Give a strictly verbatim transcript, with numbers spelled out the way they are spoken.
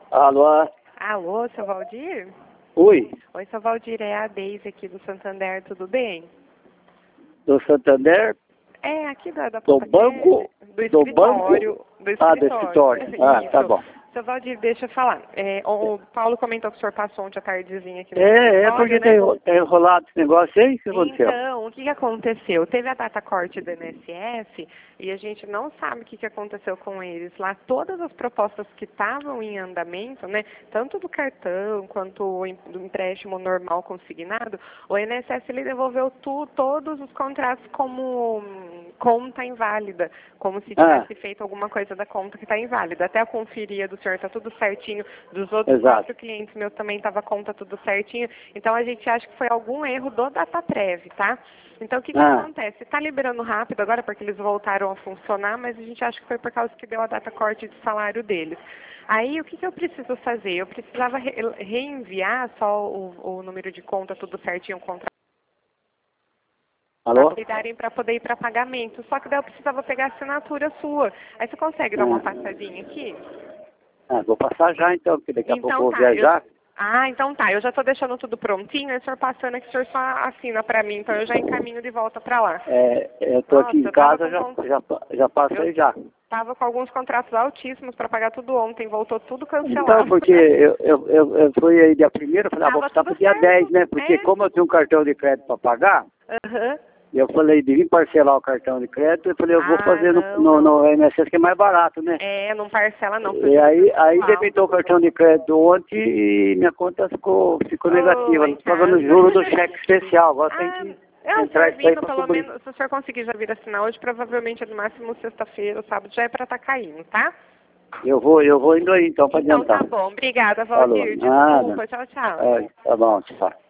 Alô? Alô, seu Valdir? Oi, Oi, seu Valdir, é a Deise aqui do Santander, tudo bem? do Santander, É, aqui da, da do Ponta banco, Grande, do do escritório. banco, Do ah, do escritório. escritório, ah, tá Isso. bom. Seu Valdir, deixa eu falar. É, o, o Paulo comentou que o senhor passou ontem à tardezinha aqui no É, é escritório, porque né? tá enro- tá enrolado esse negócio aí, o que aconteceu? Então, o que, que aconteceu? Teve a data corte do I N S S e a gente não sabe o que, que aconteceu com eles. Lá, todas as propostas que estavam em andamento, né, tanto do cartão quanto o em- do empréstimo normal consignado, o I N S S ele devolveu tu, todos os contratos como hum, conta inválida, como se Ah. tivesse feito alguma coisa da conta que está inválida. Até a conferia do senhor está tudo certinho, dos outros Exato. quatro clientes meus também estava a conta tudo certinho. Então a gente acha que foi algum erro do DataPrev, tá? Então o que, que Ah. acontece? Está liberando rápido agora porque eles voltaram a funcionar, mas a gente acha que foi por causa que deu a data corte de salário deles. Aí o que, que eu preciso fazer? Eu precisava re reenviar só o, o número de conta tudo certinho, o contrato. Alô? Darem para poder ir para pagamento. Só que daí eu precisava pegar a assinatura sua. Aí você consegue dar uma Ah. passadinha aqui? Ah, vou passar já então, porque daqui a pouco eu Então vou tá. viajar. Eu... Ah, então tá. Eu já estou deixando tudo prontinho. Aí o senhor passando aqui, o senhor só assina para mim. Então eu já encaminho de volta para lá. É, eu tô Nossa, aqui em eu tava casa, com já, con- já, já passei eu já. tava com alguns contratos altíssimos para pagar tudo ontem. Voltou tudo Então, cancelado. porque eu, eu, eu, eu fui aí dia primeiro, eu falei, ah, vou Tava passar tudo pro dia certo. dez, né? Porque É. como eu tenho um cartão de crédito para pagar, Aham. eu falei de vir parcelar o cartão de crédito, eu falei, eu vou Ah, fazer no, não, no, não. no I N S S que é mais barato, né? É, não parcela não. porque o E juros é aí, muito aí alto. debitou o cartão de crédito ontem e minha conta ficou, ficou Oh, negativa. em Não tô pagando casa. juros do cheque especial, agora tem Ah, que é, o entrar senhor isso aí vindo, para pelo cobrir. menos, se o senhor conseguir já vir assinar hoje, provavelmente é no máximo sexta-feira ou sábado, já é para estar caindo, tá? Eu vou, eu vou indo aí então para Então adiantar. tá bom. Obrigada, Falou, Valdir. nada. Desculpa. Tchau, tchau. É, tá bom, tchau.